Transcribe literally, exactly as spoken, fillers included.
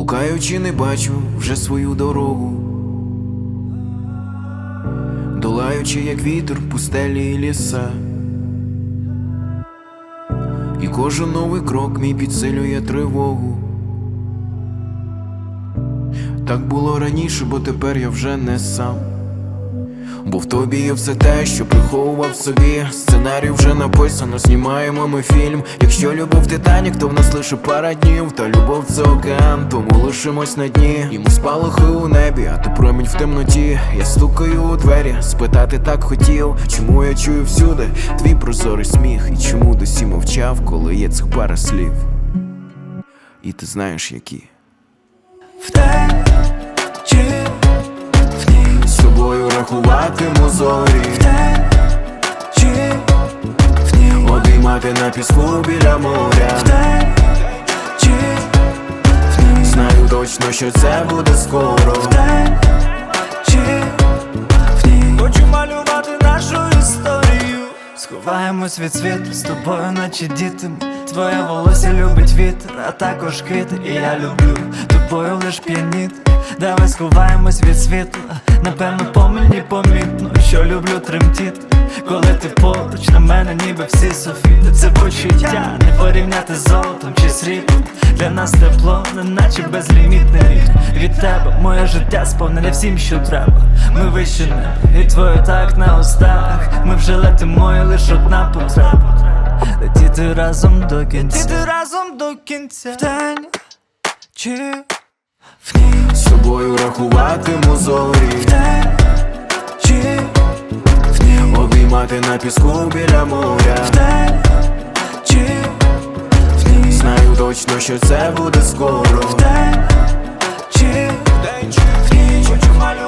Блукаючи, не бачу вже свою дорогу, долаючи, як вітер, пустелі і ліса. І кожен новий крок мій підсилює тривогу. Так було раніше, бо тепер я вже не сам. Бо в тобі є все те, що приховував собі. Сценарій вже написано, знімаємо ми фільм. Якщо любов Титанік, то в нас лише пара днів. Та любов це океан, тому лишимось на дні. Йому спалахи у небі, а ти промінь в темноті. Я стукаю у двері, спитати так хотів. Чому я чую всюди твій прозорий сміх? І чому досі мовчав, коли є цих пара слів? І ти знаєш які. Вдень чи з тобою рахуватиму зорі, вдень чи вдень, обіймати на піску біля моря. вдень чи вдень, Знаю точно, що це буде скоро. вдень чи вдень. Хочу малювати нашу історію. Сховаємось від світу з тобою, наче діти. Твоє волосся любить вітер, а також квіти. І я люблю тобою лиш п'яніти. Давай сховаємось від світла. Напевно по мені помітно, що люблю тремтіти. Коли ти поруч, на мене ніби всі софіти. Це почуття не порівняти з золотом чи сріблом. Для нас тепло, неначе безлімітний рік. Від тебе моє життя сповнене всім, що треба. Ми вище небо, і твоє так на устах. Ми вже летимо, і лиш одна потреба. Летіти разом до кінця, летіти разом до кінця. Вдень чи вдень, З тобою рахуватиму зорі, вдень чи вдень, обіймати на піску біля моря. вдень чи вдень, Знаю точно, що це буде скоро. вдень чи вдень. Хочу малювати